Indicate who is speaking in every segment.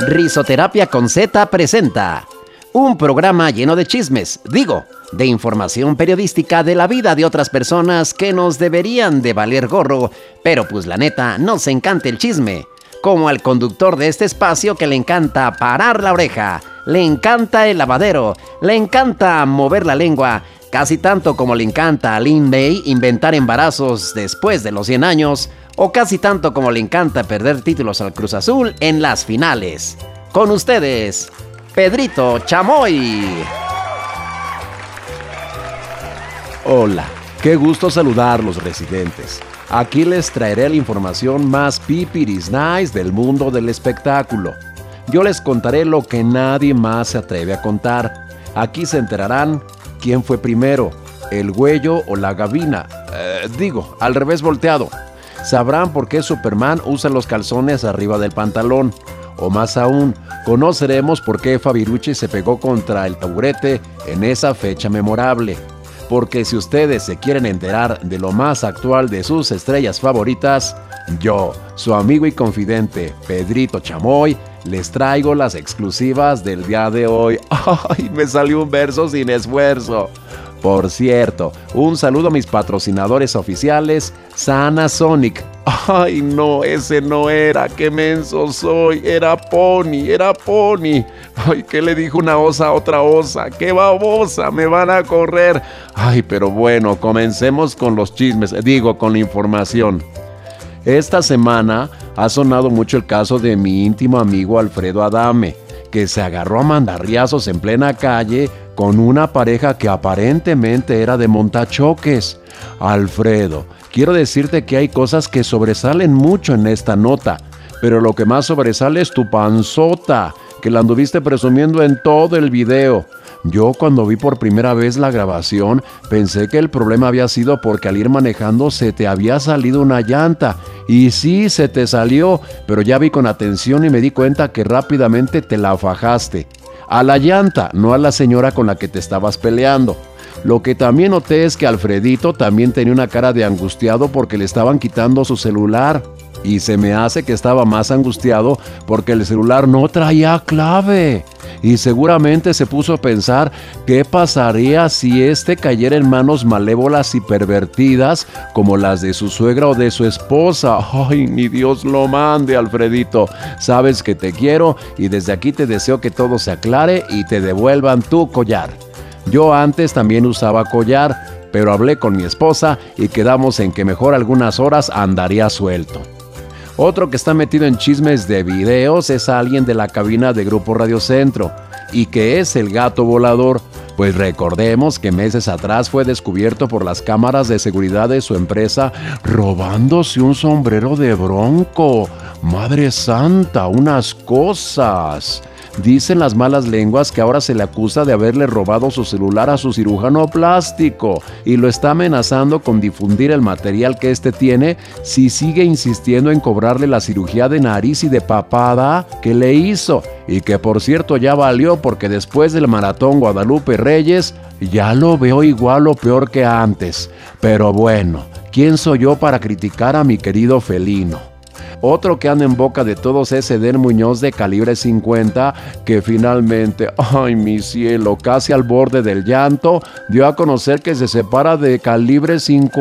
Speaker 1: Risoterapia con Z presenta un programa lleno de chismes, de información periodística de la vida de otras personas que nos deberían de valer gorro, pero pues la neta nos encanta el chisme, como al conductor de este espacio que le encanta parar la oreja, le encanta el lavadero, le encanta mover la lengua, casi tanto como le encanta a Lin May inventar embarazos después de los 100 años, o casi tanto como le encanta perder títulos al Cruz Azul en las finales. Con ustedes, Pedrito Chamoy.
Speaker 2: Hola, qué gusto saludarlos, residentes. Aquí les traeré la información más pipiris nice del mundo del espectáculo. Yo les contaré lo que nadie más se atreve a contar. Aquí se enterarán quién fue primero, el güello o la gavina. Al revés volteado. Sabrán por qué Superman usa los calzones arriba del pantalón. O más aún, conoceremos por qué Fabiruchis se pegó contra el taburete en esa fecha memorable. Porque si ustedes se quieren enterar de lo más actual de sus estrellas favoritas, yo, su amigo y confidente Pedrito Chamoy, les traigo las exclusivas del día de hoy. ¡Ay! Me salió un verso sin esfuerzo. Por cierto, un saludo a mis patrocinadores oficiales, Sanasonic. ¡Ay, no! Ese no era. ¡Qué menso soy! Era Pony. ¡Ay! ¿Qué le dijo una osa a otra osa? ¡Qué babosa! ¡Me van a correr! ¡Ay, pero bueno! Comencemos con los chismes. Con la información. Esta semana ha sonado mucho el caso de mi íntimo amigo Alfredo Adame, que se agarró a mandarriazos en plena calle con una pareja que aparentemente era de montachoques. Alfredo, quiero decirte que hay cosas que sobresalen mucho en esta nota, pero lo que más sobresale es tu panzota, que la anduviste presumiendo en todo el video. Yo cuando vi por primera vez la grabación pensé que el problema había sido porque al ir manejando se te había salido una llanta. Y sí, se te salió, pero ya vi con atención y me di cuenta que rápidamente te la fajaste. A la llanta, no a la señora con la que te estabas peleando. Lo que también noté es que Alfredito también tenía una cara de angustiado porque le estaban quitando su celular. Y se me hace que estaba más angustiado porque el celular no traía clave. Y seguramente se puso a pensar qué pasaría si cayera en manos malévolas y pervertidas como las de su suegra o de su esposa. ¡Ay, ni Dios lo mande, Alfredito! Sabes que te quiero y desde aquí te deseo que todo se aclare y te devuelvan tu collar. Yo antes también usaba collar, pero hablé con mi esposa y quedamos en que mejor algunas horas andaría suelto. Otro que está metido en chismes de videos es alguien de la cabina de Grupo Radio Centro, y que es el gato volador, pues recordemos que meses atrás fue descubierto por las cámaras de seguridad de su empresa robándose un sombrero de bronco. ¡Madre santa! ¡Unas cosas! Dicen las malas lenguas que ahora se le acusa de haberle robado su celular a su cirujano plástico y lo está amenazando con difundir el material que tiene si sigue insistiendo en cobrarle la cirugía de nariz y de papada que le hizo, y que por cierto ya valió porque después del maratón Guadalupe Reyes ya lo veo igual o peor que antes. Pero bueno, ¿quién soy yo para criticar a mi querido felino? Otro que anda en boca de todos es Eden Muñoz de Calibre 50, que finalmente, ¡ay mi cielo!, casi al borde del llanto, dio a conocer que se separa de Calibre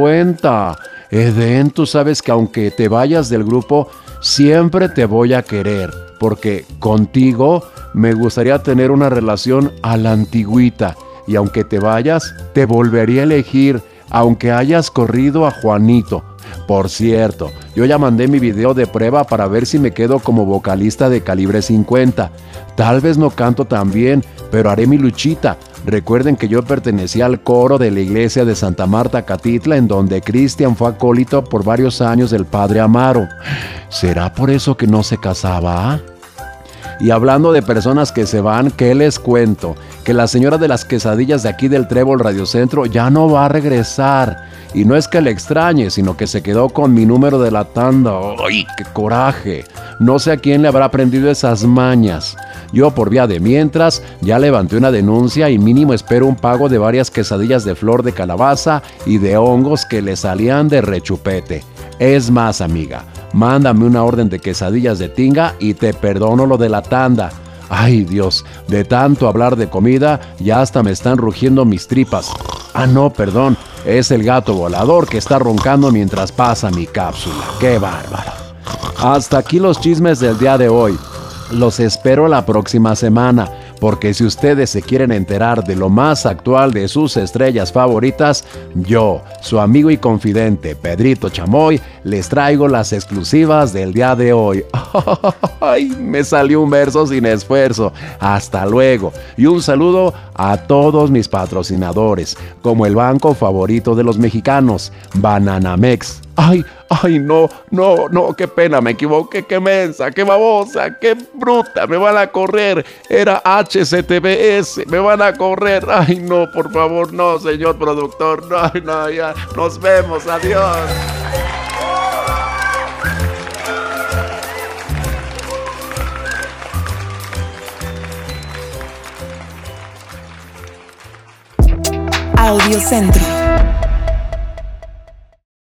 Speaker 2: 50. Eden, tú sabes que aunque te vayas del grupo, siempre te voy a querer, porque contigo me gustaría tener una relación a la antigüita, y aunque te vayas, te volvería a elegir, aunque hayas corrido a Juanito. Por cierto, yo ya mandé mi video de prueba para ver si me quedo como vocalista de Calibre 50. Tal vez no canto tan bien, pero haré mi luchita. Recuerden que yo pertenecía al coro de la iglesia de Santa Marta Catitla, en donde Cristian fue acólito por varios años del Padre Amaro. ¿Será por eso que no se casaba? Y hablando de personas que se van, ¿qué les cuento? Que la señora de las quesadillas de aquí del Trébol Radio Centro ya no va a regresar. Y no es que le extrañe, sino que se quedó con mi número de la tanda. ¡Ay, qué coraje! No sé a quién le habrá aprendido esas mañas. Yo, por vía de mientras, ya levanté una denuncia y mínimo espero un pago de varias quesadillas de flor de calabaza y de hongos que le salían de rechupete. Es más, amiga, mándame una orden de quesadillas de tinga y te perdono lo de la tanda. Ay Dios, de tanto hablar de comida ya hasta me están rugiendo mis tripas. Ah no, perdón, es el gato volador que está roncando mientras pasa mi cápsula. ¡Qué bárbaro! Hasta aquí los chismes del día de hoy. Los espero la próxima semana, porque si ustedes se quieren enterar de lo más actual de sus estrellas favoritas, yo, su amigo y confidente Pedrito Chamoy, les traigo las exclusivas del día de hoy. ¡Ay! Me salió un verso sin esfuerzo. Hasta luego. Y un saludo a todos mis patrocinadores, como el banco favorito de los mexicanos, Bananamex. ¡Ay! No, qué pena, me equivoqué, qué mensa, qué babosa, qué bruta, me van a correr, era HCTBS, me van a correr, ay no, por favor, no, señor productor, no, ya, nos vemos, adiós.
Speaker 3: Audiocentro.